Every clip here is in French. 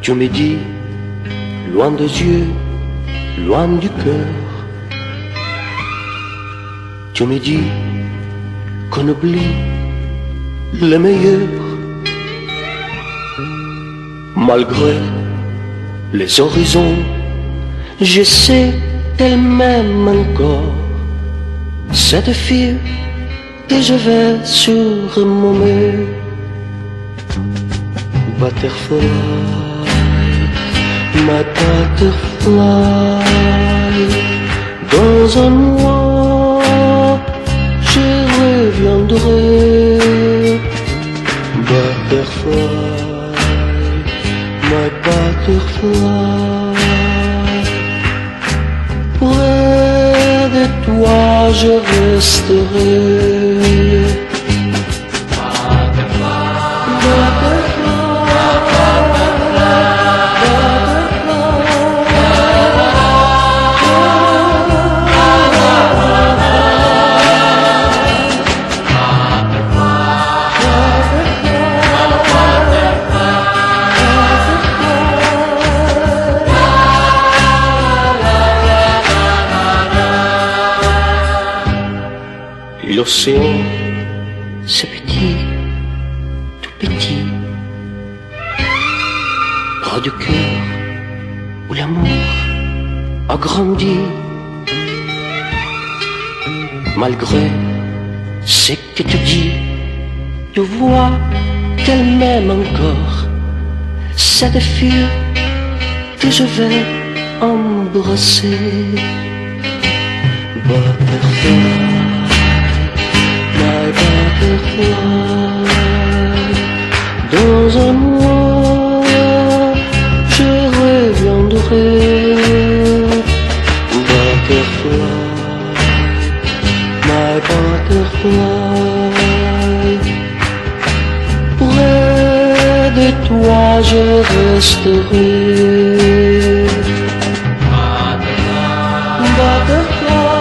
Tu me dis, loin des yeux, loin du cœur. Tu me dis qu'on oublie le meilleur. Malgré les horizons, je sais qu'elle m'aime encore. Cette fille que je vais sur mon mur. Butterfly, my butterfly. Dans un mois, je reviendrai. Butterfly, my butterfly. Près de toi, je resterai. L'océan, c'est petit, tout petit, près du cœur où l'amour a grandi. Malgré ce que tu dis, tu vois qu'elle m'aime encore. Cette fille que je vais embrasser. Butterfly, butterfly. Dans un mois, je reviendrai. Butterfly, my butterfly. Près de toi, je resterai. Butterfly.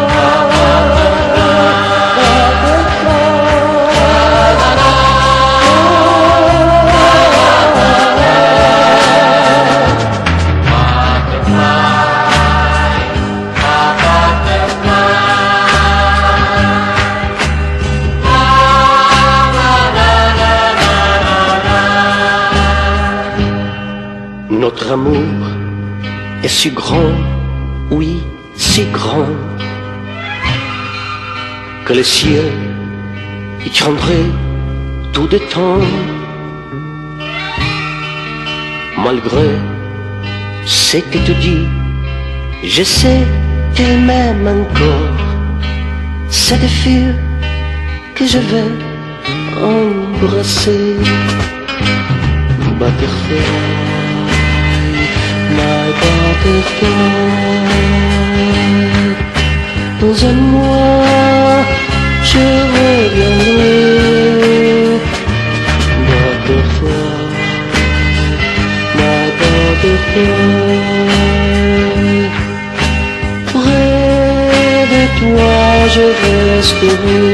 Notre amour est si grand, oui, si grand, que le ciel y tiendrait tout de temps. Malgré ce que tu dis, je sais qu'elle m'aime encore. Cette fille que je vais embrasser. Butterfly, my butterfly. Dans un mois, je reviendrai. Butterfly, my butterfly. Près de toi, je resterai.